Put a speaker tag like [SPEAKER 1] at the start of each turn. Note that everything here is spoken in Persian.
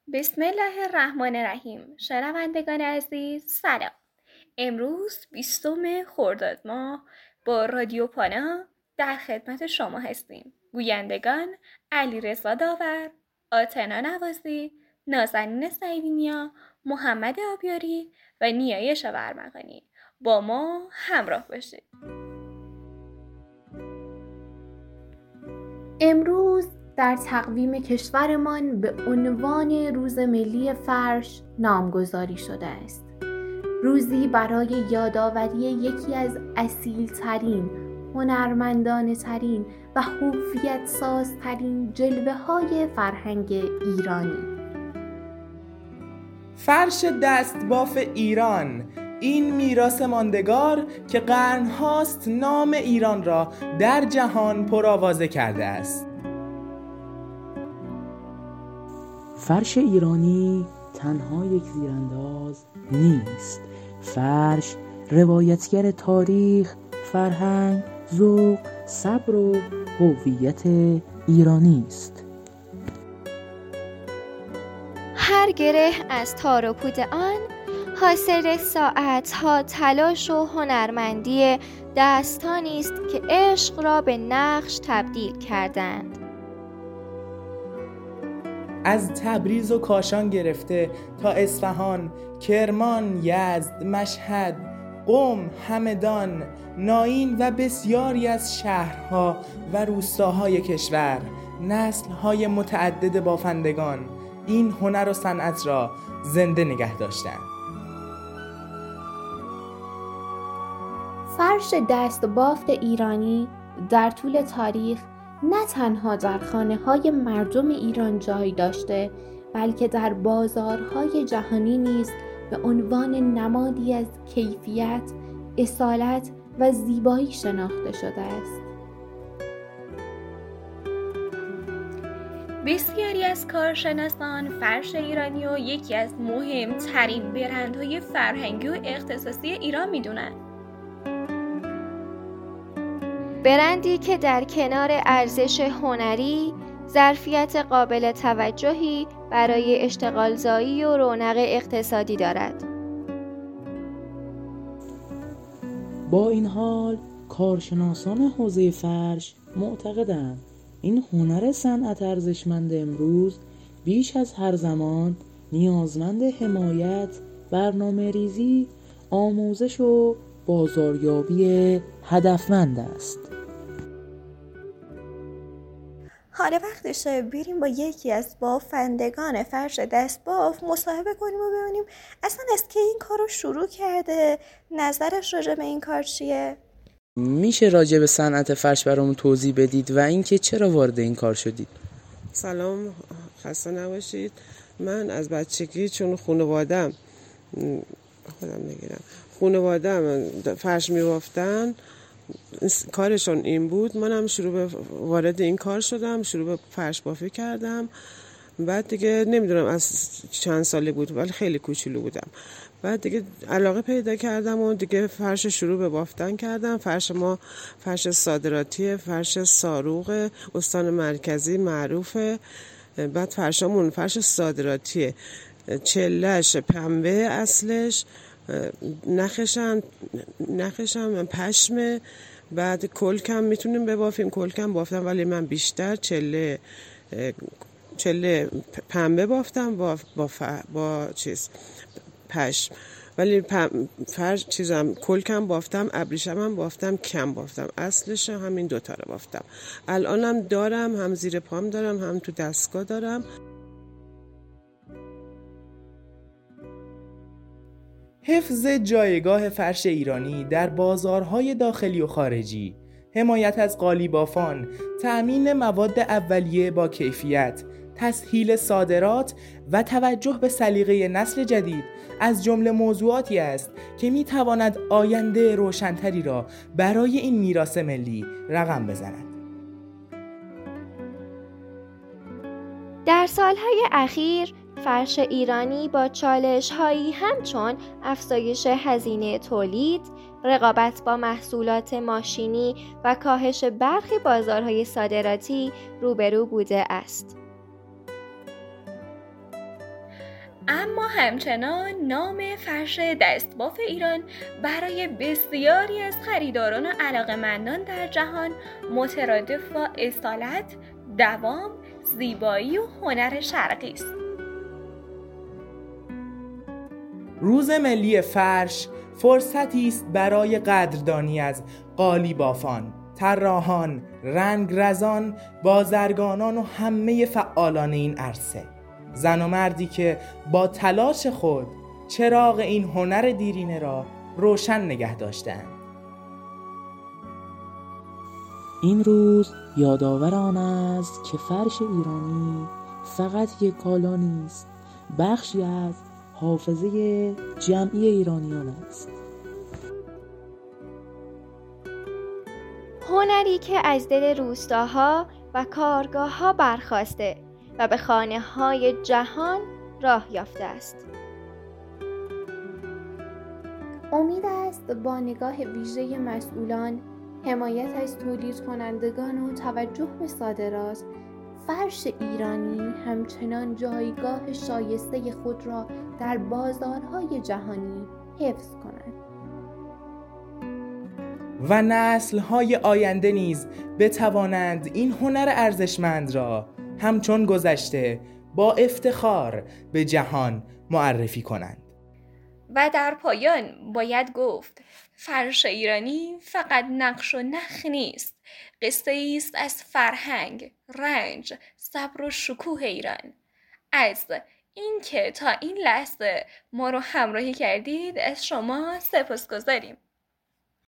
[SPEAKER 1] بسم الله الرحمن الرحیم. شنوندگان عزیز سلام. امروز 20 خرداد ماه با رادیو پانا در خدمت شما هستیم. گویندگان علیرضا داور، آتنا نوازی، نازنین سعیدینیا، محمد آبیاری و نیایش برمغانی. با ما همراه باشید.
[SPEAKER 2] امروز در تقویم کشورمان به عنوان روز ملی فرش نامگذاری شده است. روزی برای یادآوری یکی از اصیل‌ترین، هنرمندانه‌ترین و هویت‌سازترین جلوه‌های فرهنگ ایرانی.
[SPEAKER 3] فرش دستباف ایران، این میراث ماندگار که قرن‌هاست نام ایران را در جهان پرآوازه کرده است.
[SPEAKER 4] فرش ایرانی تنها یک زیرانداز نیست. فرش روایتگر تاریخ، فرهنگ، ذوق، صبر و هویت ایرانی است.
[SPEAKER 5] هر گره از تار و پود آن حاصل ساعت‌ها تلاش و هنرمندی دستانی است که عشق را به نقش تبدیل کردند.
[SPEAKER 3] از تبریز و کاشان گرفته تا اصفهان، کرمان، یزد، مشهد، قم، همدان، نائین و بسیاری از شهرها و روستاهای کشور، نسل‌های متعدد بافندگان این هنر و صنعت را زنده نگه داشتند.
[SPEAKER 2] فرش دستبافت ایرانی در طول تاریخ نه تنها در خانه‌های مردم ایران جای داشته، بلکه در بازارهای جهانی نیز به عنوان نمادی از کیفیت، اصالت و زیبایی شناخته شده است.
[SPEAKER 1] بسیاری از کارشناسان فرش ایرانی رو یکی از مهمترین برندهای فرهنگی و اختصاصی ایران میدونن.
[SPEAKER 5] برندی که در کنار ارزش هنری، ظرفیت قابل توجهی برای اشتغالزایی و رونق اقتصادی دارد.
[SPEAKER 4] با این حال کارشناسان حوزه فرش معتقدند این هنر صنعت ارزشمند امروز بیش از هر زمان نیازمند حمایت، برنامه‌ریزی، آموزش و بازاریابی هدفمند است.
[SPEAKER 6] حالا وقتشه بریم با یکی از بافندگان فرش دستباف مصاحبه کنیم و ببینیم اصلا از کی این کار رو شروع کرده، نظرش راجع به این کار چیه؟
[SPEAKER 7] میشه راجع به صنعت فرش برامون توضیح بدید و اینکه چرا وارد این کار شدید؟
[SPEAKER 8] سلام، خسته نباشید. من از بچگی چون خانوادم فرش می‌بافتن، کارشون این بود، منم وارد این کار شدم، شروع به فرش بافی کردم. بعد دیگه نمیدونم از چند ساله بود ولی خیلی کوچولو بودم. بعد دیگه علاقه پیدا کردم و دیگه فرش شروع به بافتن کردم. فرش ما فرش صادراتیه، فرش ساروق استان مرکزی معروفه. بعد فرشامون فرش صادراتیه، چلهش پنبه اصلش، نخشم پشمه. بعد کلکم میتونیم ببافیم، کلکم بافتم ولی من بیشتر چله پنبه بافتم با پشم، ولی کلکم بافتم، ابریشم هم بافتم، کم بافتم، اصلش همین دوتا رو بافتم. الانم دارم، هم زیر پام دارم هم تو دستگاه دارم.
[SPEAKER 3] حفظ جایگاه فرش ایرانی در بازارهای داخلی و خارجی، حمایت از قالیبافان، تأمین مواد اولیه با کیفیت، تسهیل صادرات و توجه به سلیقه نسل جدید از جمله موضوعاتی است که می‌تواند آینده روشن‌تری را برای این میراث ملی رقم بزند.
[SPEAKER 5] در سالهای اخیر فرش ایرانی با چالش‌هایی همچون افزایش هزینه تولید، رقابت با محصولات ماشینی و کاهش برخی بازارهای صادراتی روبرو بوده است.
[SPEAKER 1] اما همچنان نام فرش دستباف ایران برای بسیاری از خریداران و علاقه‌مندان در جهان مترادف با اصالت، دوام، زیبایی و هنر شرقی است.
[SPEAKER 3] روز ملی فرش فرصتی است برای قدردانی از قالیبافان، طراحان، رنگرزان، بازرگانان و همه فعالان این عرصه. زن و مردی که با تلاش خود چراغ این هنر دیرینه را روشن نگه داشتند.
[SPEAKER 4] این روز یادآور آن است که فرش ایرانی فقط یک کالا نیست، بخشی از حافظه جمعی ایرانیان است.
[SPEAKER 5] هنری که از دل روستاها و کارگاه‌ها برخاسته و به خانه‌های جهان راه یافته است.
[SPEAKER 2] امید است با نگاه ویژه مسئولان، حمایت از تولید کنندگان و توجه به صادرات، فرش ایرانی همچنان جایگاه شایسته خود را در بازارهای جهانی حفظ کند
[SPEAKER 3] و نسل‌های آینده نیز بتوانند این هنر ارزشمند را همچون گذشته با افتخار به جهان معرفی کنند.
[SPEAKER 1] و در پایان باید گفت فرش ایرانی فقط نقش و نخ نیست، قصه است از فرهنگ، رنج، صبر و شکوه ایران. از این که تا این لحظه ما رو همراهی کردید از شما سپاسگزاریم.